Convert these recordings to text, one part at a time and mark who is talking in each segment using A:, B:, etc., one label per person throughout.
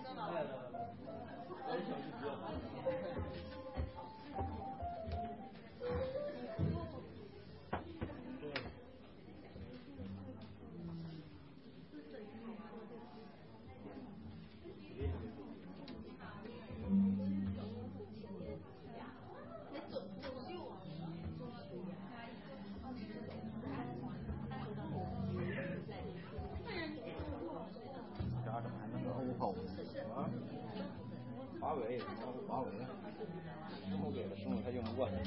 A: 华为，生活给了，生活他用不惯。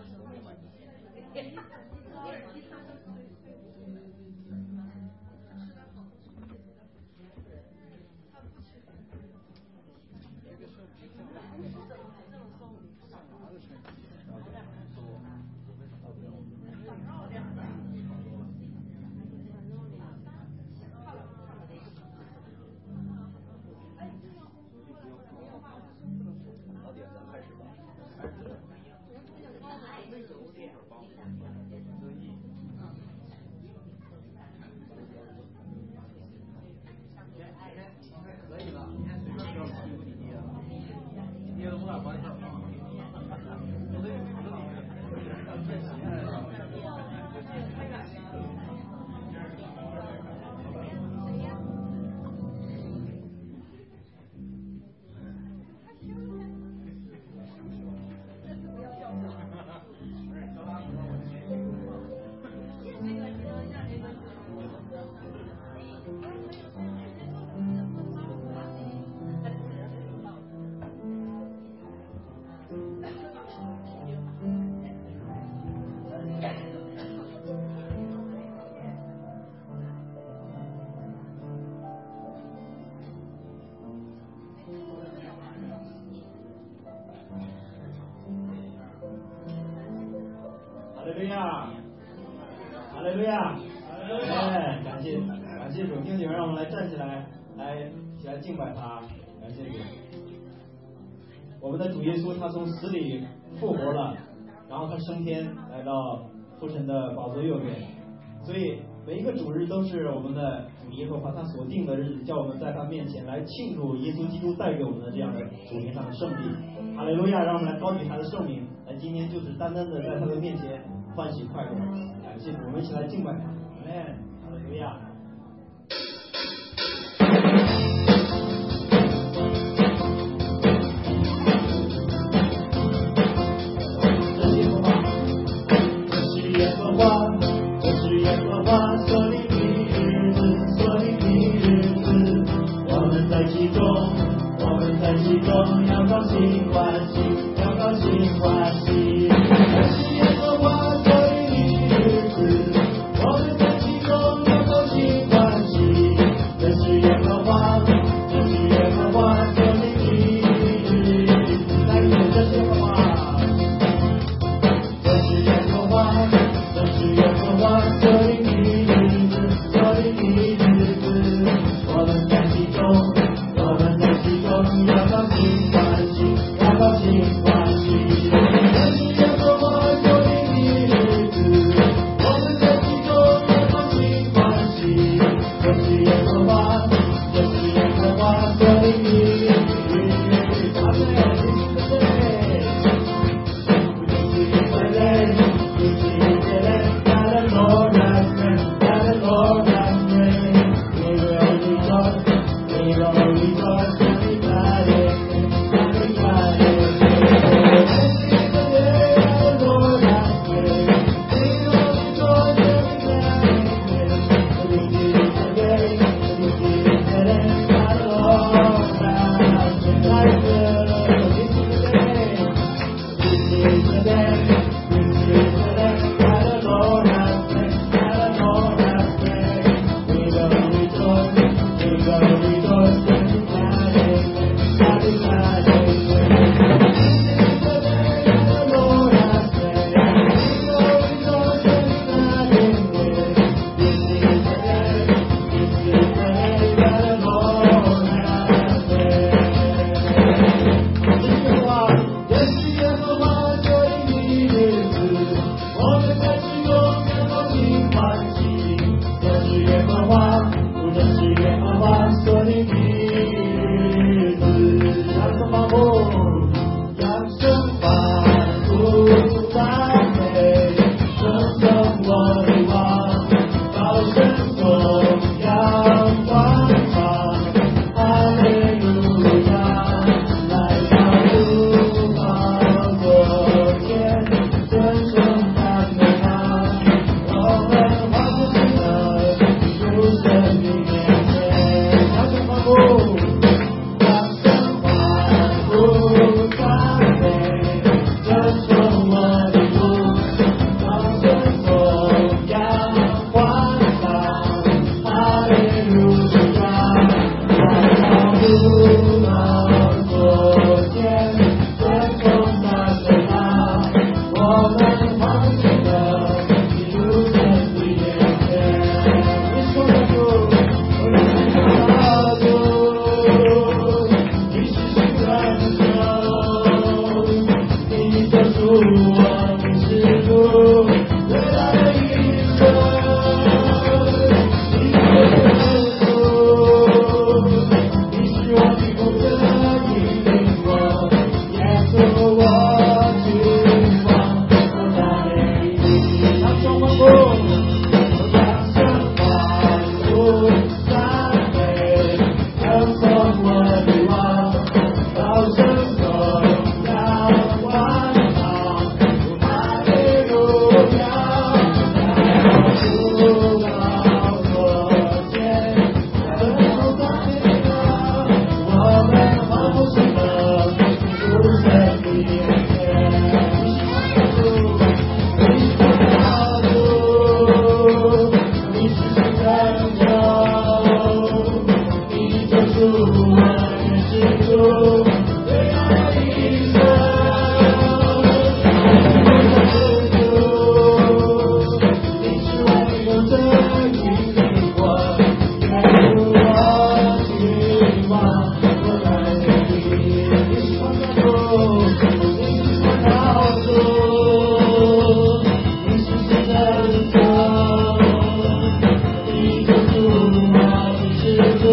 B: 哈利路亚，哎，感谢主，弟兄姐妹，让我们来站起来，一起来敬拜他，感谢主。我们的主耶稣他从死里复活了，然后他升天来到父神的宝座右边，所以每一个主日都是我们的主耶和华他所定的日子，叫我们在他面前来庆祝耶稣基督带给我们的这样的主天上的胜利。哈利路亚，让我们来高举他的圣名，来今天就是单单的在他的面前欢喜快乐，感谢主，我们一起来敬拜他，阿门，哈利路亚。
C: 我们在其中要高兴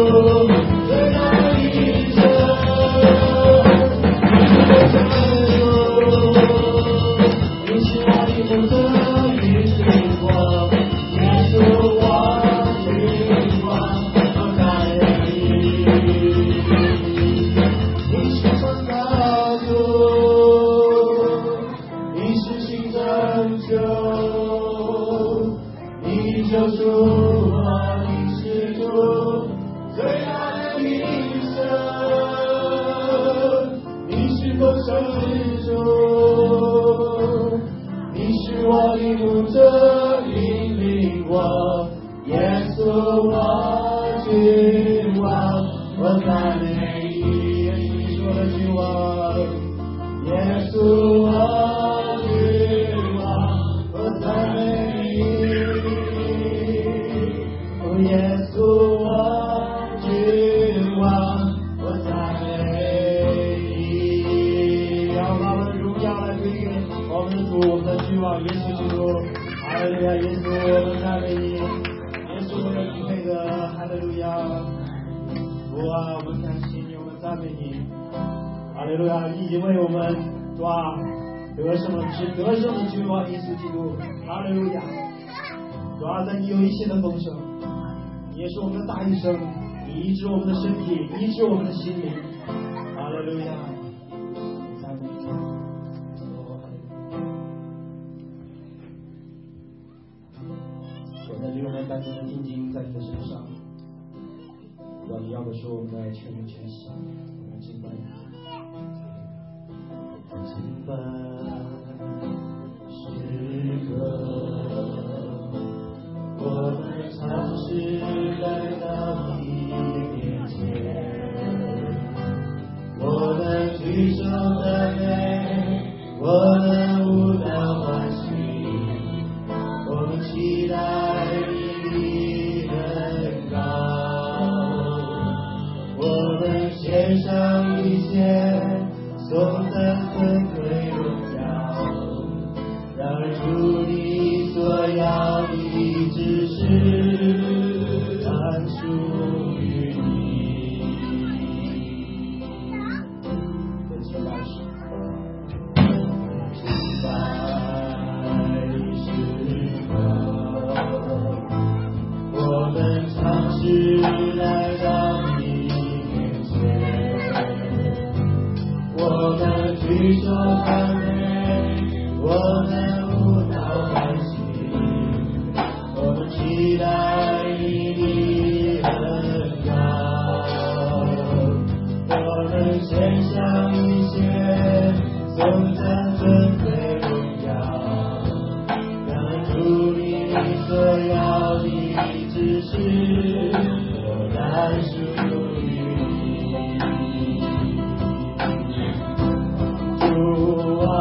B: 最大的医生，你是我的负责与君王，耶稣我君王，我在你，你是创造主，你是新拯救，你救赎我的使徒，最大的医生，你是丰盛之主，你是我的牧者，引领我，耶稣我君王，我赞美你，耶稣你是我的君王，耶稣我君王，我赞美你，哦耶稣我君王，我赞美你，让我们荣耀来归给我们的主，我们的君王耶稣基督，哈利路亚，耶稣我们赞美你，耶稣我们匹配的，哈利路亚，主啊，我们感谢你，我们赞美你，哈利路亚，你已经为我们主啊得胜了，是得胜的君王耶稣基督，哈利路亚，主啊，在你有一切的丰盛，你也是我们的大医生，你医治我们的身体，医治我们的心灵，哈利路亚，赞美你，我们灵魂单纯的定睛在你的身上，让你要的是我们的全人全心，我们敬拜你，敬拜时刻，我们尝试来到你面前，我们举手赞美，我们舞蹈欢喜，我们期待你恩膏，我们献上一切，颂赞尊贵荣耀，让主你所要的只是专属于你。敬拜时刻，我们尝试来到你面前，我们举手赞美，我们舞蹈欢喜，我们期待你的恩膏，我们献上一切，颂赞尊贵荣耀，让主你所要的只是单属于你，主啊，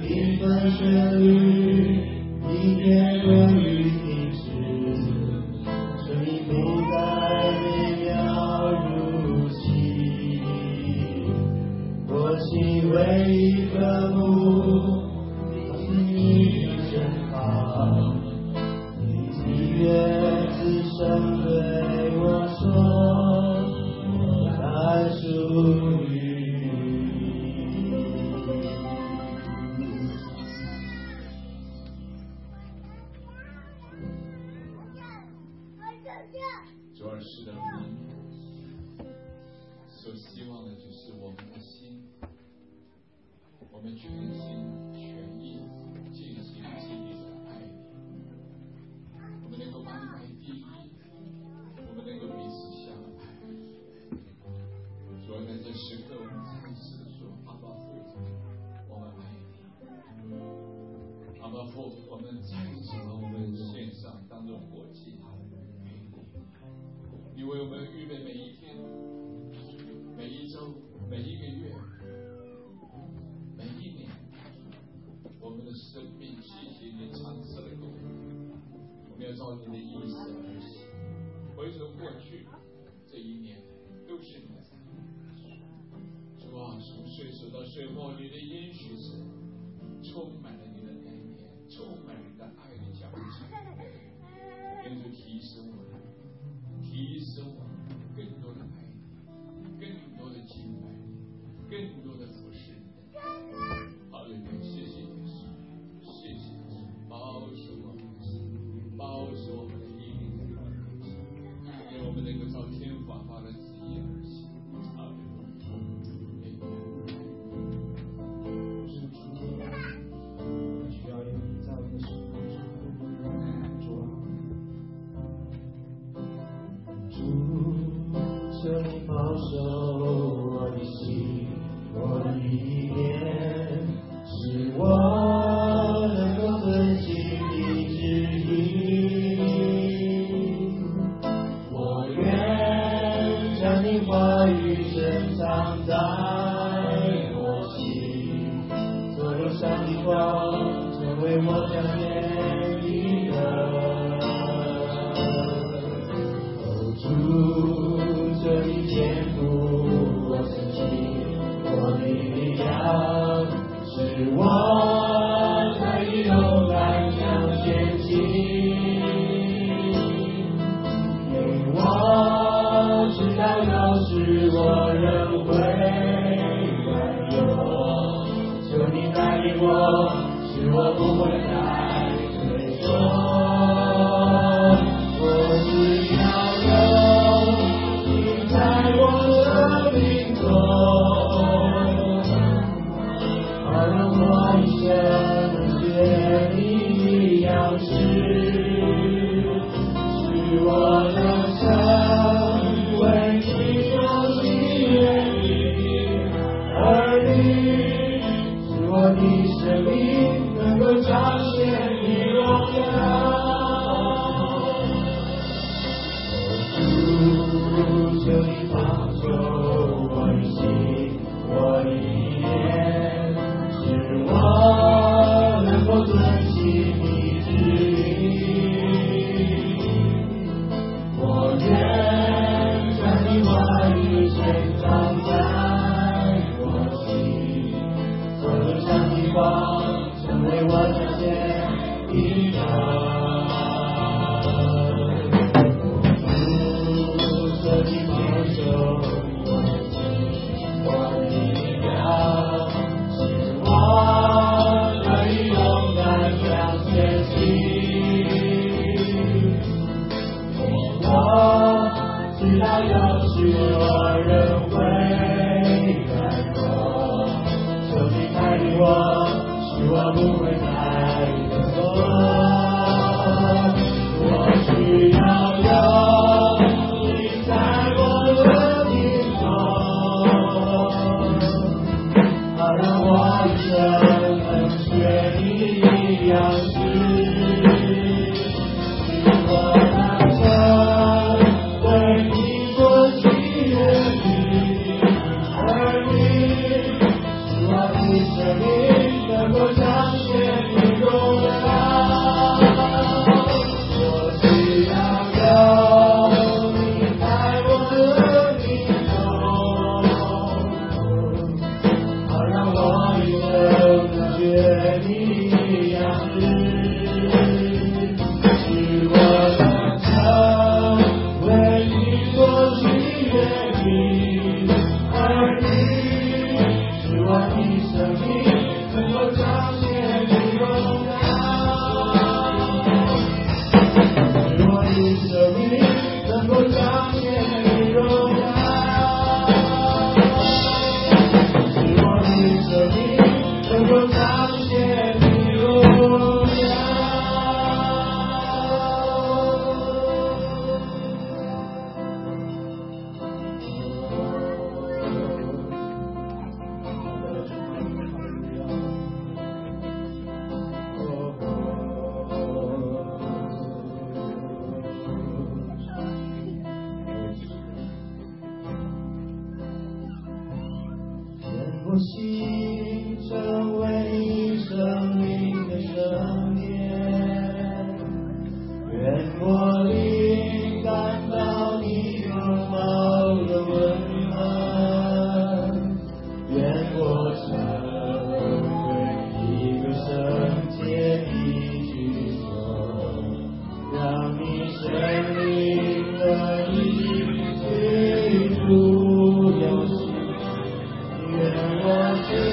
C: 一份旋律，一片归于停止，生命不再美妙如昔。我心为一个木，你真好，你喜悦自身对我说，我还属于。
D: 主儿是的，你所希望的就是我们的心，我们全心全意尽心尽力的爱你，我们能够把你摆第一，我们能够彼此相爱。主儿在这时刻，我们再一次的说：阿爸父，我们爱你。阿爸父，我们再一次把我们献上当作活祭。你为我们预备每一天、每一周、每一个月、每一年，我们的生命谢谢你长赐的供应，我们要照你的意思而行。回首过去这一年，都是你的赐。主啊，从岁首到岁末，你的应许是充满了你的恩典，充满了你的爱的交织，愿主提升我们。提升我们更多的爱你，更多的敬拜你，更多的服侍你。好的，谢谢你，谢谢你，保守我们的心，保守我们的意念，让我们能够照天父阿爸的旨意而行。好的，
C: 需要有你在我的生活中，主啊。求你保守我的心，我的意念，使我能够遵行你旨意。我愿将你话语深藏在我心，所有上的光成为我将眼里的。主，这一天赋我自己，我的力量，使我可以勇敢向前进。因我知道有时我仍会软弱，求你带领我，使我不会再退缩。我只要
E: 生命能够
C: 呼吸，成为你生命的圣殿。愿我灵感到你拥抱的温暖，愿我成为一个圣洁的居所，让你生命的意居住有心。愿我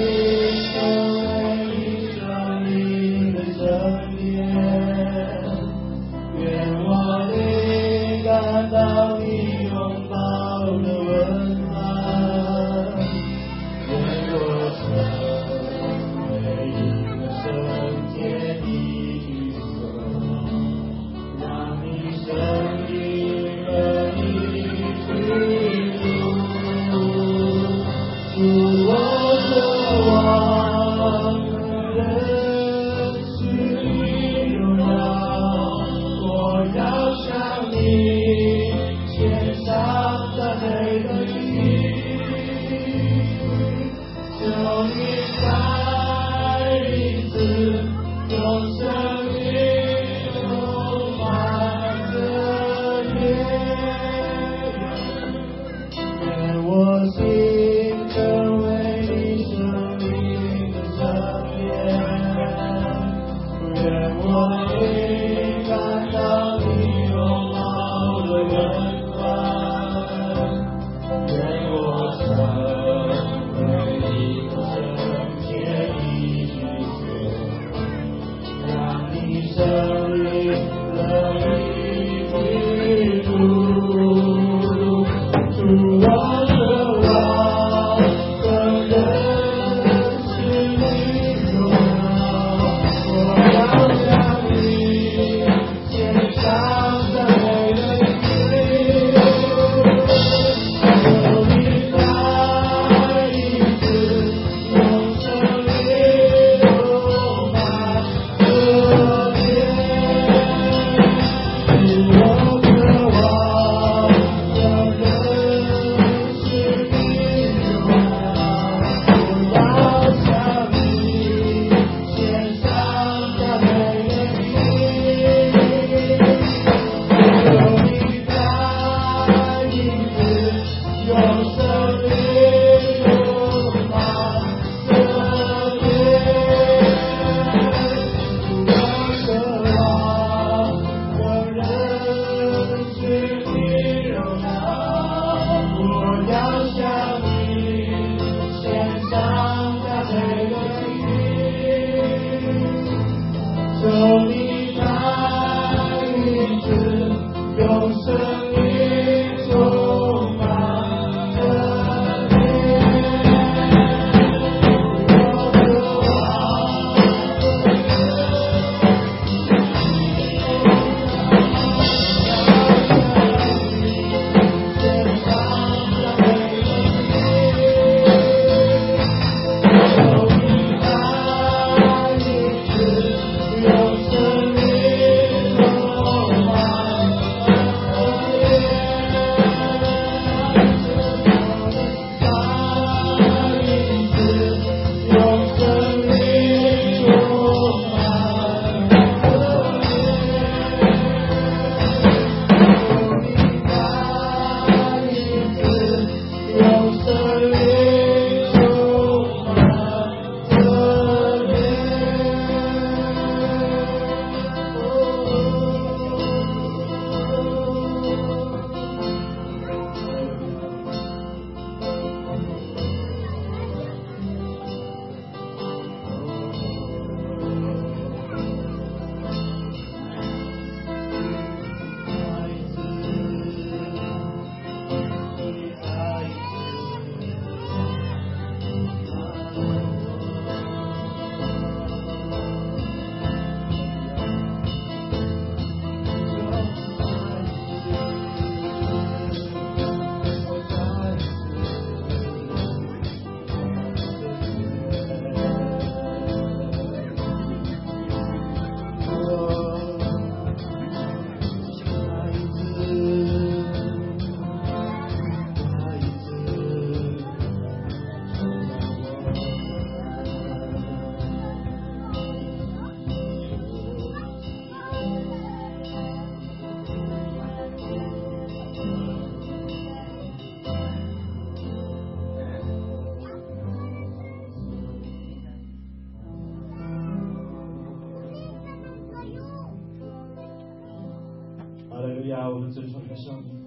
B: 的生命。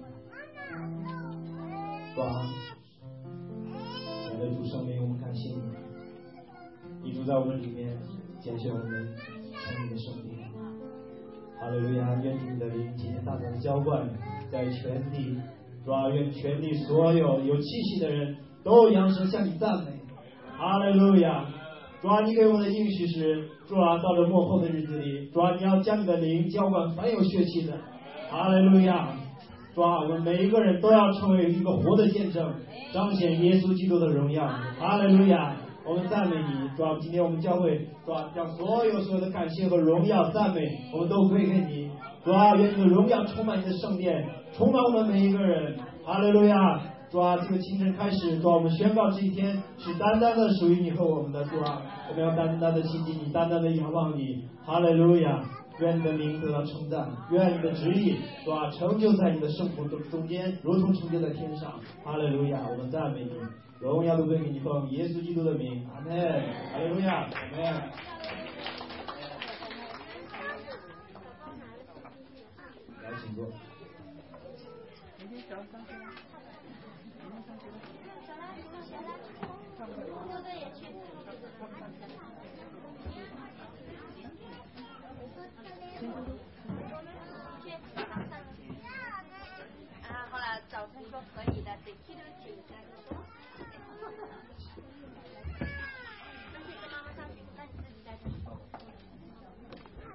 B: 主啊，亲爱的主圣灵，我们感谢你，你住在我们里面，拣选我们成你的生命。哈利路亚！愿主你的灵今天大胆的浇灌在全地，主啊，愿全地所有有气息的人都扬声向你赞美。哈利路亚！主啊，你给我们的应许是，主啊，到了末后的日子里，主啊，你要将你的灵浇灌凡有血气的。哈利路亚！主啊，我们每一个人都要成为一个活的见证，彰显耶稣基督的荣耀。哈利路亚！我们赞美你，主啊，今天我们教会，主啊，将所有的感谢和荣耀、赞美，我们都归给你。主啊，愿你的荣耀充满你的圣殿，充满我们每一个人。哈利路亚！主啊，这个清晨开始，主啊，我们宣告这一天是单单的属于你和我们的。主啊，我们要单单的亲近你，单单的仰望你。哈利路亚！愿你的名得到称赞，愿你的旨意，主啊，成就在你的圣徒中间，如同成就在天上。哈利路亚！我们赞美你，荣耀都归给你，奉耶稣基督的名，阿门。哈利路亚，阿门。来，请坐。
E: 后来早晨说可以的，得记得9:30。